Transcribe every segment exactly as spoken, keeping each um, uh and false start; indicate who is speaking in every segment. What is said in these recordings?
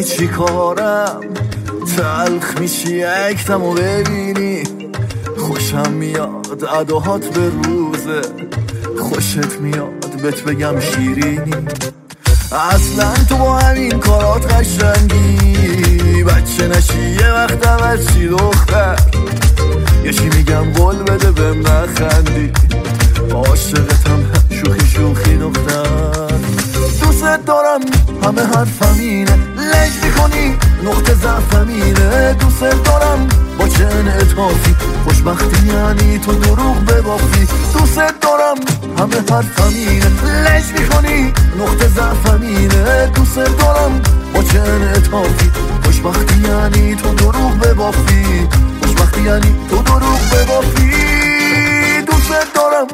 Speaker 1: چی کارم؟ تلخ میشی اکتمو ببینی، خوشم میاد اداهات به روزه، خوشت میاد بهت بگم شیرینی. اصلا تو با همین کارات قشنگی، بچه نشی یه وقت عوض چی دختر، یه چی میگم قول بده بهم نخندی، عاشقتم شوخی شوخی دختر. دوست دارم همه حرفم اینه، لج میکنی نقطه ضعفم اینه. دوست دارم با چه انعطافی، خوشبختی یعنی تو دروغ ببافی. دوست دارم همه حرفم اینه، لج میکنی نقطه ضعفم اینه. دوست دارم با چه انعطافی، خوشبختی یعنی تو دروغ ببافی. خوشبختی یعنی تو دروغ ببافی. دوست دارم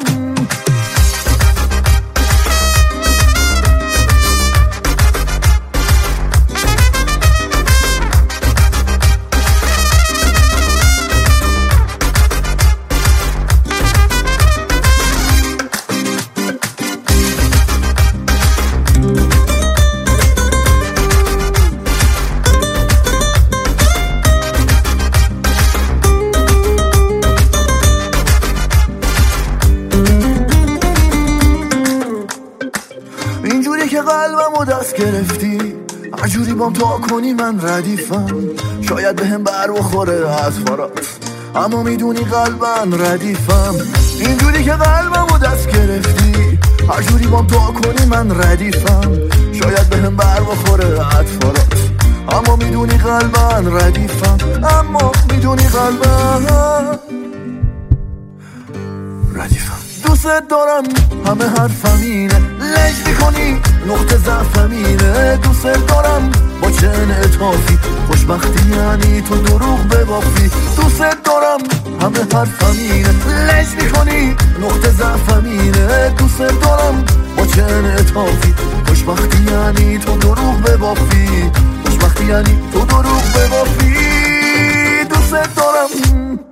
Speaker 1: اینجوری که قلبمو دست گرفتی، هر جوری بام تا کنی من ردیفم. شاید به هم بر بخوره اطفارات، اما میدونی قلبم ردیفم. اینجوری که قلبمو دست گرفتی، هر جوری بام تا کنی من ردیفم. شاید به هم بر بخوره اطفارات، اما میدونی قلبم ردیفم. اما میدونی قلبم ردیفم. دوست دارم همه حرفم اینه، لج میکنی نقطه ضعفم اینه. دوست دارم با چه انعطافی، خوشبختی یعنی تو دروغ ببافی. دوست دارم همه حرفم اینه، لج میکنی نقطه ضعفم اینه. دوست دارم با چه انعطافی، خوشبختی یعنی تو دروغ ببافی. خوشبختی یعنی تو دروغ ببافی. دوست دارم